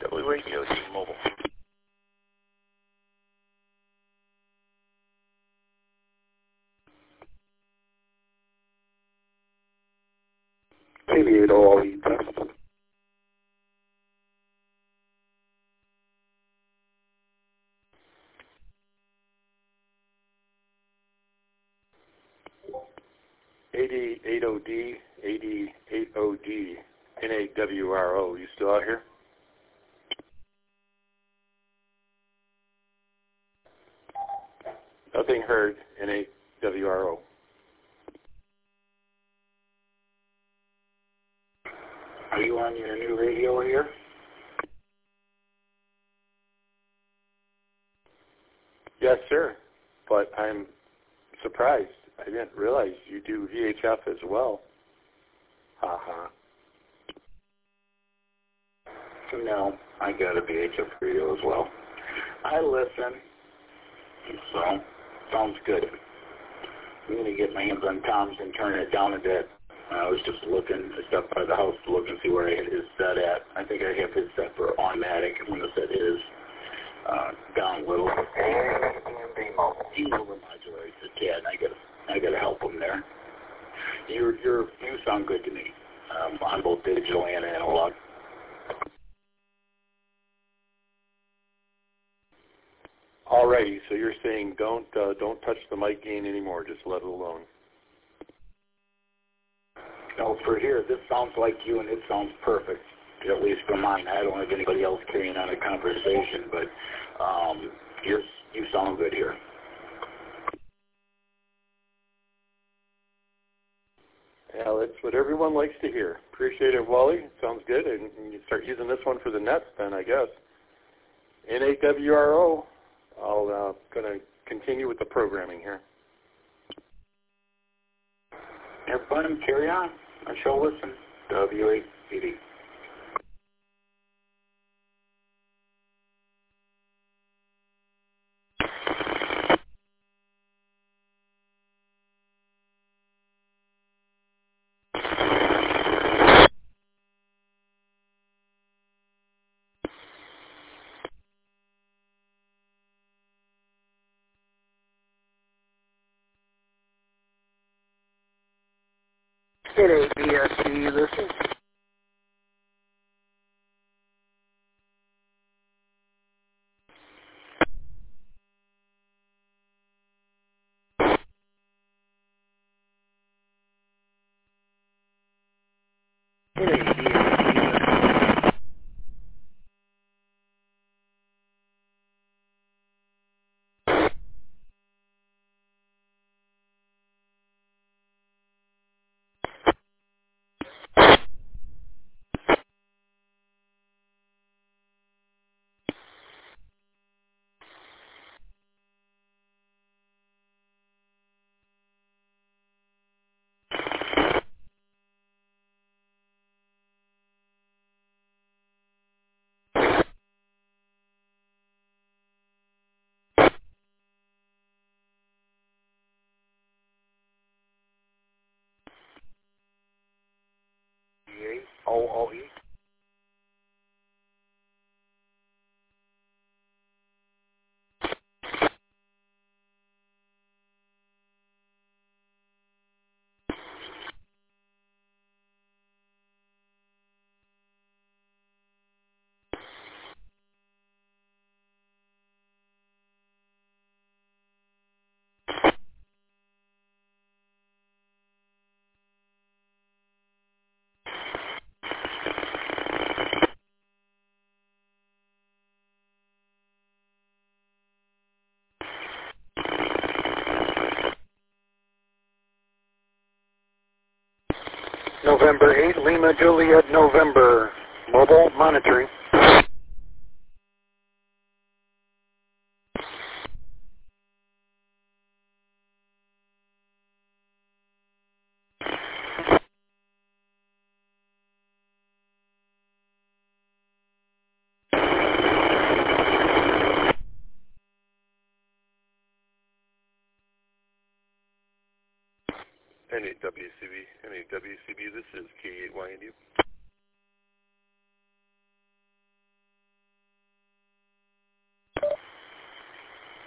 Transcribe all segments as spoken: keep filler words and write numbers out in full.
W A D O D Mobile. eighty-eight O E test. eighty-eight O D, eighty-eight O D, N A W R O. You still out here? Nothing heard, N A W R O. Are you on your new radio here? Yes, sir. But I'm surprised. I didn't realize you do V H F as well. Ha ha. No, I got a V H F radio as well. I listen. So, sounds good. I'm going to get my hands on Tom's and turn it down a bit. I was just looking, I stopped by the house to look and see where I had his set at. I think I have his set for automatic. I'm going to set his uh, down a little. He overmodulates the cat, and I got I got to help him there. Your your you sound good to me um, on both digital and analog. Alrighty, so you're saying don't uh, don't touch the mic gain anymore. Just let it alone. No, for here, this sounds like you, and it sounds perfect, at least for mine. I don't have anybody else carrying on a conversation, but um, you're, you sound good here. Yeah, that's what everyone likes to hear. Appreciate it, Wally. Sounds good. And you start using this one for the nets then, I guess. N A W R O. I'm uh, going to continue with the programming here. Have fun and carry on. I shall listen. W A C D. N A B S D, listen. N A B S D, listen. O O E. November eighth, Lima Juliet, November. Mobile monitoring. N A W C B, N A W C B, this is K eight Y N U.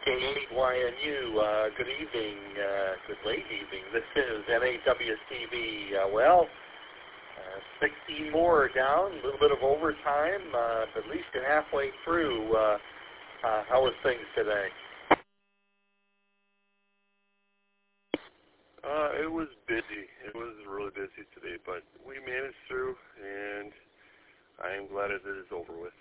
K eight Y N U, uh, good evening, uh, good late evening. This is N A W C B. Uh, well, uh, sixteen more down, a little bit of overtime, uh, but at least you're halfway through. Uh, uh, how was things today? Uh, it was busy. It was really busy today, but we managed through, and I am glad that it is over with.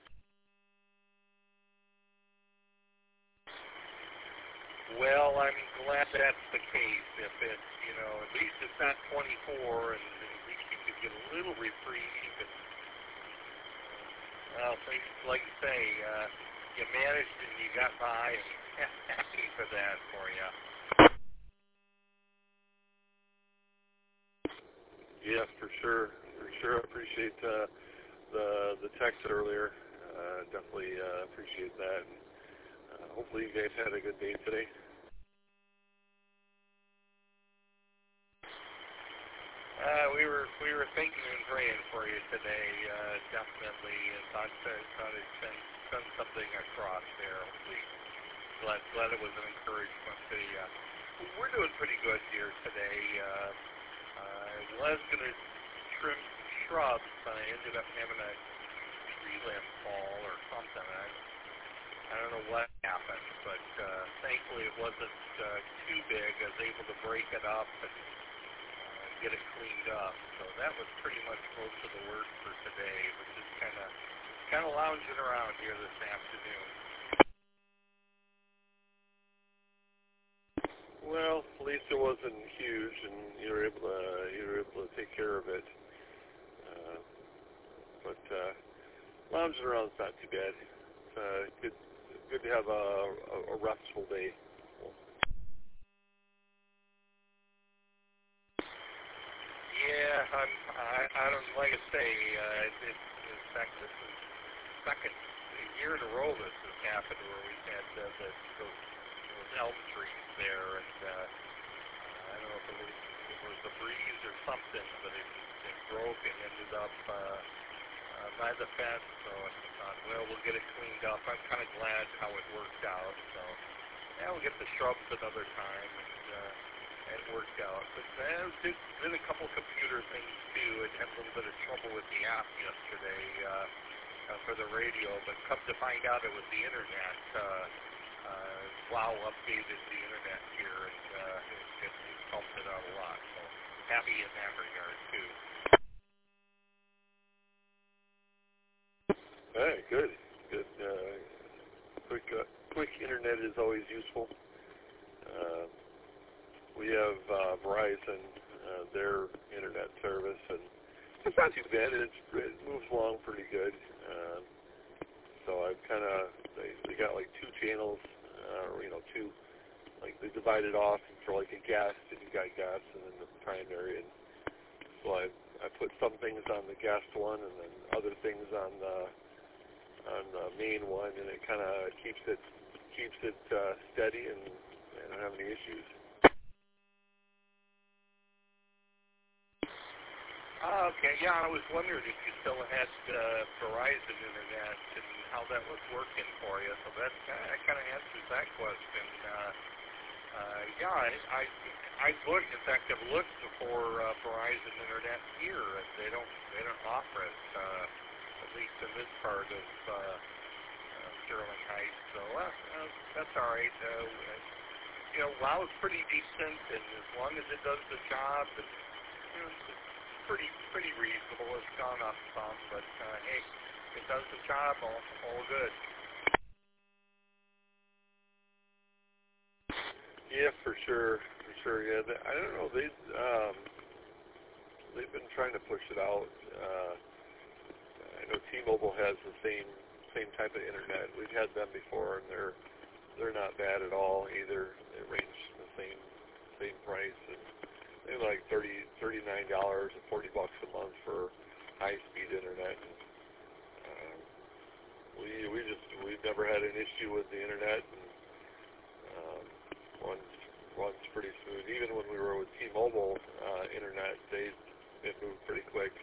Well, I'm glad that's the case. If it's, you know, at least it's not twenty-four, and at least you could get a little reprieve. And, well, things like you say, uh, you managed and you got by, and happy for that for you. Yes, for sure. For sure, I appreciate uh, the the text earlier. Uh, definitely uh, appreciate that. And, uh, hopefully, you guys had a good day today. Uh, we were we were thinking and praying for you today, uh, definitely, and thought uh, thought it sent, sent something across there. Hopefully, glad glad it was an encouragement to you. We're doing pretty good here today. Uh, I was going to trim some shrubs, but I ended up having a tree limb fall or something. I, I don't know what happened, but uh, thankfully it wasn't uh, too big. I was able to break it up and get it cleaned up. So that was pretty much most of the work for today, but just kind of kind of lounging around here this afternoon. Well, at least it wasn't huge, and you were able to you were able to take care of it. Uh, but uh, lounging around is not too bad. It's uh, good good to have a, a, a restful day. Yeah, I'm, I, I don't like to say. Uh, it, it, in fact, this is the second year in a row this has happened where we've had uh, the, those, those elm trees there, and uh, I don't know if it was, it was a breeze or something, but it, it broke and ended up uh, uh, by the fence. So I thought, well, we'll get it cleaned up. I'm kind of glad how it worked out. So yeah, we'll get the shrubs another time. And, uh, It worked out, but uh, did, did a couple computer things too. It had a little bit of trouble with the app yesterday uh, uh, for the radio, but come to find out it was the internet. Uh, uh, Wow updated the internet here, and uh, it, it, it helped it out a lot. So happy in that regard too. Hey, good, good. Uh, quick, uh, quick internet is always useful. Uh, We have uh, Verizon, uh, their internet service, and it's not too bad. It's, it moves along pretty good. Uh, so I've kind of they, they got like two channels, uh, or you know, two like they divided off for like a guest, and you got guests, and then the primary. And so I I put some things on the guest one, and then other things on the on the main one, and it kind of keeps it keeps it uh, steady, and I don't have any issues. Oh, okay, yeah, I was wondering if you still had uh, Verizon internet and how that was working for you. So that that kind of answers that question. Uh, uh, yeah, I, I I looked. In fact, I've looked for uh, Verizon internet here, and they don't they don't offer it, uh, at least in this part of uh, uh, Sterling Heights. So uh, uh, that's all right. Uh, you know, WOW is pretty decent, and as long as it does the job, and you know, it's pretty pretty reasonable. It's gone up some, but uh, hey, it does the job. All all good. Yeah, for sure, for sure. Yeah, they, I don't know. They um, they've been trying to push it out. Uh, I know T-Mobile has the same same type of internet. We've had them before, and they're they're not bad at all either. They range the same same price, and they're like thirty thirty nine dollars and forty bucks a month for high speed internet. And, uh, we we just we've never had an issue with the internet. And, um, runs runs pretty smooth. Even when we were with T-Mobile uh, internet, they it moved pretty quick.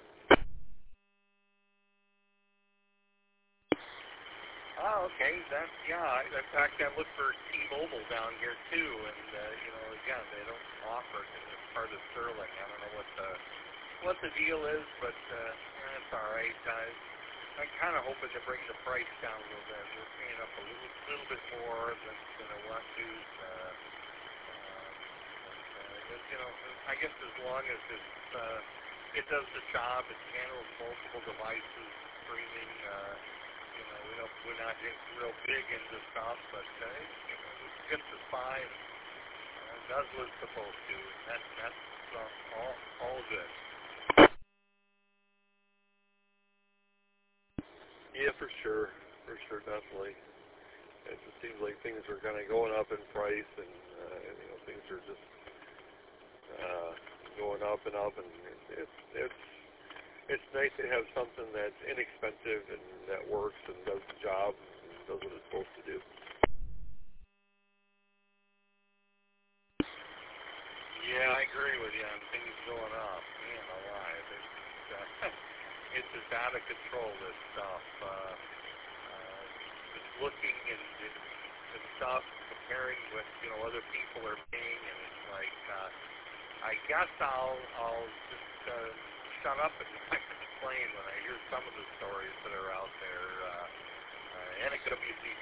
Oh, okay. That's yeah. I, in fact, I looked for T-Mobile down here too, and uh, you know, again, they don't offer it in this part of Sterling. I don't know what the what the deal is, but uh, that's all right. I, I'm kind of hoping to bring the price down a little bit. We're paying up a little, little bit more than, than I want to. Uh, uh, but, you know, I guess as long as it's, uh, it does the job, it handles multiple devices, streaming. Uh, you know, we don't, we're not real big into stuff, but uh, you know, it gets us by and uh, does what it's supposed to. And that, that's uh, all, all good. Yeah, for sure, for sure, definitely. It just seems like things are kind of going up in price, and uh, you know, things are just uh, going up and up, and it's it's it's nice to have something that's inexpensive and that works and does the job and does what it's supposed to do. Yeah, I agree with you on things going up. Man alive, it's just, uh, it's just out of control, this stuff. Uh, uh, just looking and, and stuff, comparing what, you know, other people are paying, and it's like, uh, I guess I'll, I'll just uh, shut up and not complain when I hear some of the stories that are out there. Uh, uh, and it could be T V.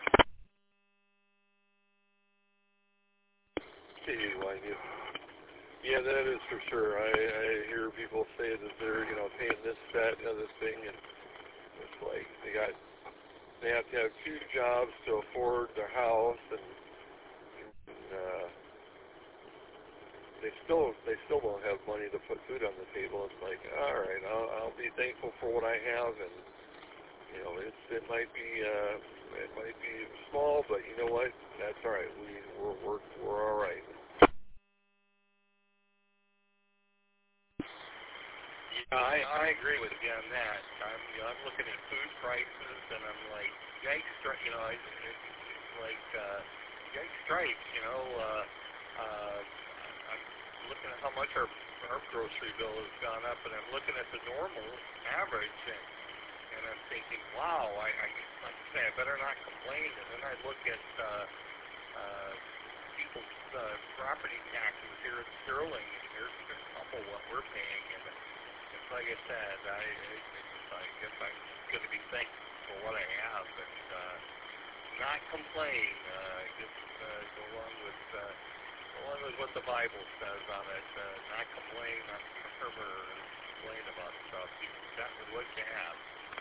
Hey, Wayne, you. Yeah, that is for sure. I, I hear people say that they're, you know, paying this, that, and other thing, and it's like they got, they have to have two jobs to afford their house, and, and uh, they still, they still don't have money to put food on the table. It's like, all right, I'll, I'll be thankful for what I have, and you know, it's, it might be, uh, it might be small, but you know what? That's all right. We, we're, we're, we're all right. Yeah, I, I agree with you on that. I'm, you know, I'm looking at food prices, and I'm like, yikes, stri- you know, I, it's like, uh, yikes strikes, you know. Uh, uh, I'm looking at how much our, our grocery bill has gone up, and I'm looking at the normal average, and, and I'm thinking, wow, I, I, like I say, I better not complain. And then I look at uh, uh, people's uh, property taxes here in Sterling, and here's a couple what we're paying, and it's like I said, I, I guess I'm going to be thankful for what I have, and uh, not complain. Uh, just uh, go along with uh, go along with what the Bible says on it. Uh, not complain, not murmur, or complain about stuff. Be content with what you have.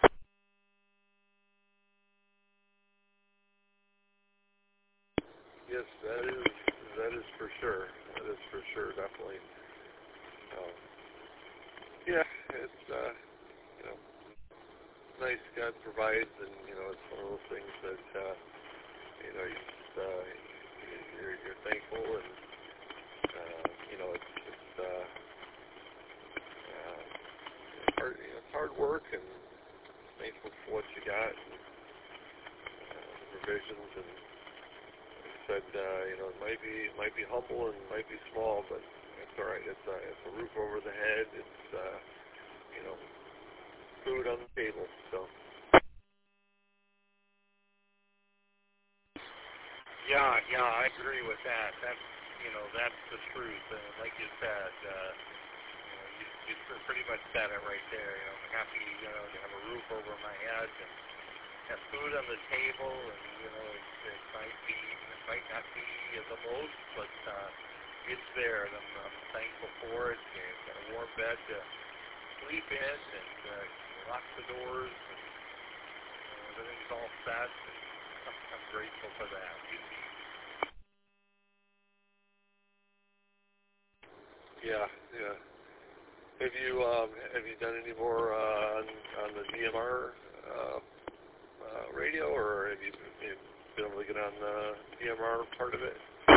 Yes, that is that is for sure. That is for sure, definitely. Um, yeah, it's uh, you know, nice God provides, and you know, it's one of those things that uh, you know, you just uh, you're, you're thankful, and uh, you know, it's it's, uh, uh, it's hard. You know, it's hard work, and thankful for what you got, and uh, the provisions, and like I said, uh, you know, it might be it might be humble and it might be small, but it's all right. It's a it's a roof over the head. It's uh, you know, food on the table. So. Yeah, yeah, I agree with that. That's, you know, that's the truth. And like you said, uh, you know, you, you pretty much said it right there. You know, I'm happy, you know, to have a roof over my head and have food on the table. And you know, it, it might be, it might not be the most, but uh, it's there, and I'm, I'm thankful for it. And got a warm bed to sleep in, and uh, lock the doors, and uh, everything's all set. And I'm, I'm grateful for that. Yeah, yeah. Have you um, have you done any more uh, on on the D M R uh, uh, radio, or have you, you been able to get on the D M R part of it?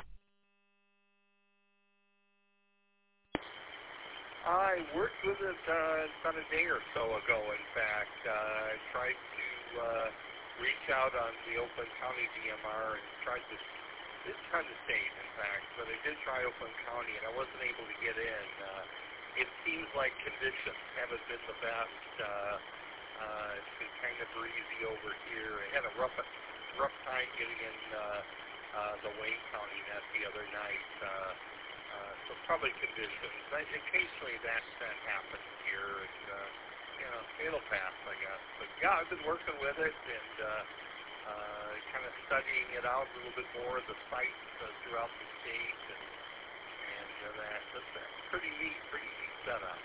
I worked with it uh, about a day or so ago. In fact, uh, I tried to uh, reach out on the Oakland County D M R and tried to. Did try to state, in fact, but I did try Oakland County, and I wasn't able to get in. Uh, it seems like conditions haven't been the best. Uh, uh, it's been kind of breezy over here. I had a rough rough time getting in uh, uh, the Wayne County net the other night. Uh, uh, so probably conditions. I, occasionally that that happens here, and uh, you know it'll pass, I guess. But yeah, I've been working with it and uh, uh, kind of studying it out a little bit more, the sites uh, throughout the state, and and uh, that that's a pretty neat, pretty neat setup.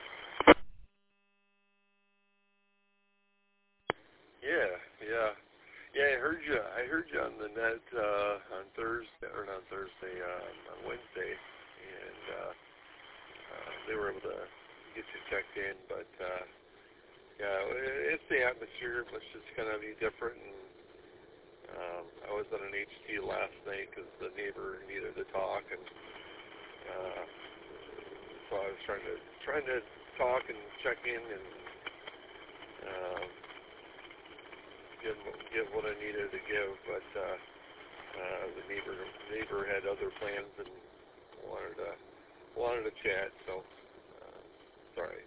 Yeah, yeah, yeah. I heard you. I heard you on the net uh, on Thursday, or not Thursday, uh, on Wednesday, and uh, uh, they were able to get you checked in. But uh, yeah, it's the atmosphere. It's just kind of be different. And um, I was on an H T last night because the neighbor needed to talk, and uh, so I was trying to trying to talk and check in and. Um, Give, give what I needed to give, but uh, uh, the neighbor neighbor had other plans and wanted to wanted to chat, so uh, sorry.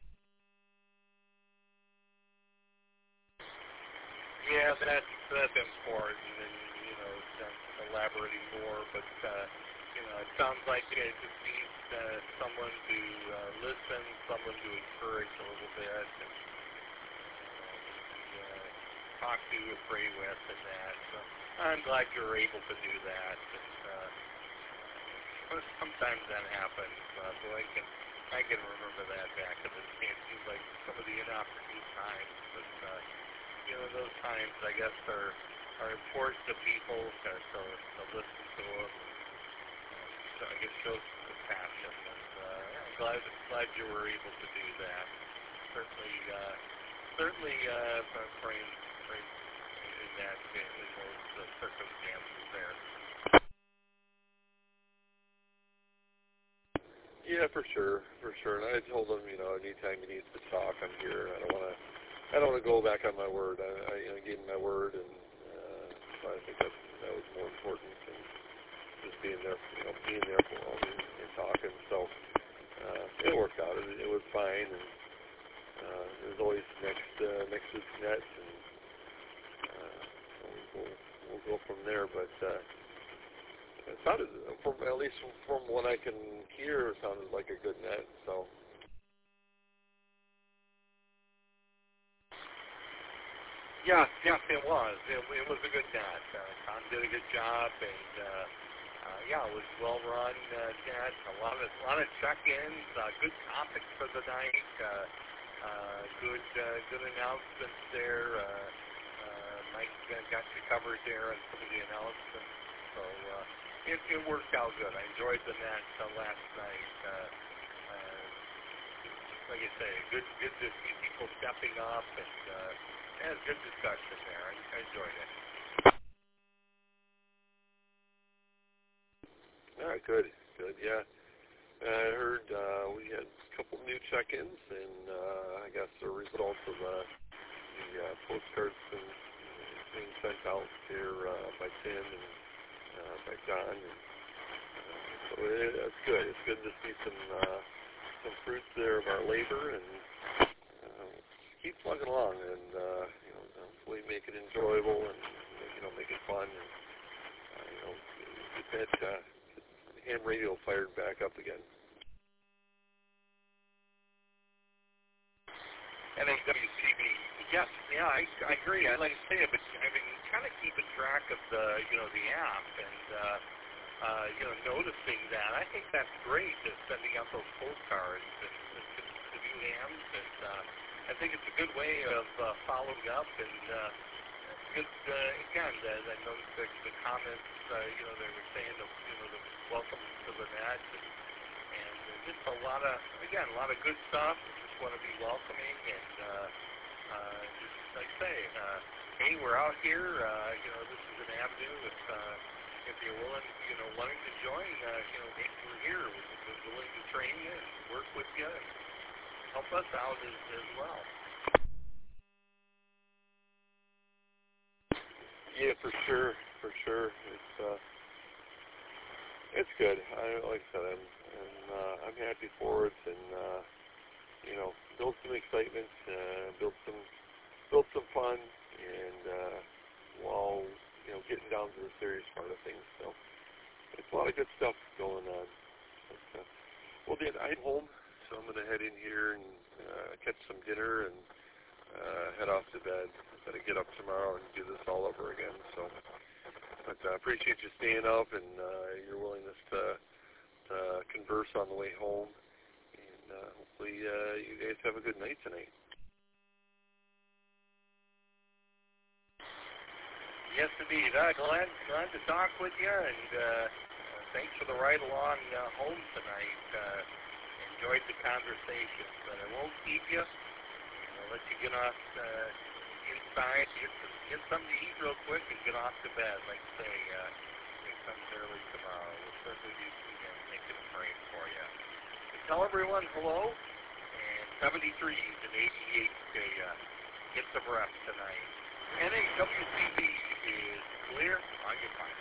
Yeah, that's that's important, and you know, that's elaborating more. But uh, you know, it sounds like it just needs uh, someone to uh, listen, someone to encourage a little bit. And, talk to, pray with, and that. So I'm glad you're able to do that. And, uh, sometimes that happens. Uh, so I can I can remember that back in the day. It seems like some of the inopportune times, but uh, you know those times I guess are are important to people to to, to listen to them. So I guess shows compassion. And uh, I'm glad glad you were able to do that. Certainly uh, certainly uh, praying. In that, in those uh, circumstances there. Yeah, for sure, for sure. And I told him, you know, anytime he needs to talk, I'm here. I don't want to, I don't want to go back on my word. I, I you know, gave him my word, and uh, so I think that that was more important than just being there, you know, being there for him and, and talking. So uh, it worked out. It, it was fine, and uh, there's always next uh, next week's net. And, We'll, we'll go from there, but uh, it sounded, from at least from, from what I can hear, it sounded like a good net. So. Yeah, yes, it was. It, it was a good net. Uh, Tom did a good job, and uh, uh, yeah, it was well run uh, net. A lot of a lot of check-ins, uh, good topics for the night. Uh, uh, good uh, good announcements there. Uh, Mike uh, got you covered there on some of the announcements, so uh, it, it worked out good. I enjoyed the net uh, last night. Uh, uh, like I say, good, good to see people stepping up, and uh, yeah, good discussion there. I, I enjoyed it. All right, good, good, yeah. I heard uh, we had a couple new check-ins, and uh, I guess the results of the, the uh, postcards and being sent out here uh, by Tim and uh, by John, and uh, so it, it's good. It's good to see some uh, some fruits there of our labor, and uh, keep plugging along, and uh, you know, hopefully make it enjoyable, and you know, make it fun, and uh, you know, get that uh, ham radio fired back up again. N A W C B, yes, yeah, I, I agree. I like to say it, but I've been kind of keeping track of the, you know, the app and, uh, uh, you know, noticing that. I think that's great, uh, sending out those postcards and to, to, to new hams, and uh, I think it's a good way of uh, following up, and uh, good, uh, again, the, I noticed the, the comments, uh, you know, they were saying, the, you know, the welcome to the net, and, and uh, just a lot of, again, a lot of good stuff. Want to be welcoming, and uh, uh, just like I say, uh, hey, we're out here. Uh, you know, this is an avenue. If uh, if you're willing, you know, wanting to join, uh, you know, maybe we're here. We're willing to train you and work with you and help us out as, as well. Yeah, for sure, for sure. It's uh, it's good. I like I said, I'm I'm, uh, I'm happy for it, and. Uh, You know, build some excitement, uh, build some, build some fun, and uh, while you know, getting down to the serious part of things. So it's a lot of good stuff going on. But, uh, well, then I'm home, so I'm going to head in here and uh, catch some dinner and uh, head off to bed. I'm going to get up tomorrow and do this all over again. So, but I uh, appreciate you staying up and uh, your willingness to uh, converse on the way home. And uh, hopefully uh, you guys have a good night tonight. Yes, indeed. Uh, glad, glad to talk with you, and uh, thanks for the ride along uh, home tonight. Uh, enjoyed the conversation, but I won't keep you. I'll let you get off uh, inside, get, some, get something to eat real quick, and get off to bed. Like I say, uh, it comes early tomorrow. We'll certainly be uh, thinking and praying for you. And tell everyone hello, and seventy-threes and eighty-eights to uh, get some rest tonight. N A W C B is clear on your fire.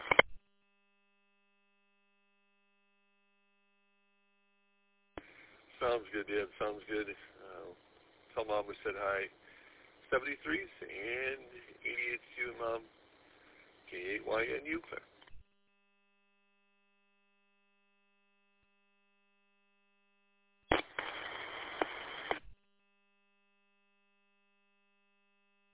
Sounds good, Dad. Sounds good. Uh, tell Mom we said hi. seventy-threes and eighty-eights to you, Mom. K eight Y N U clear.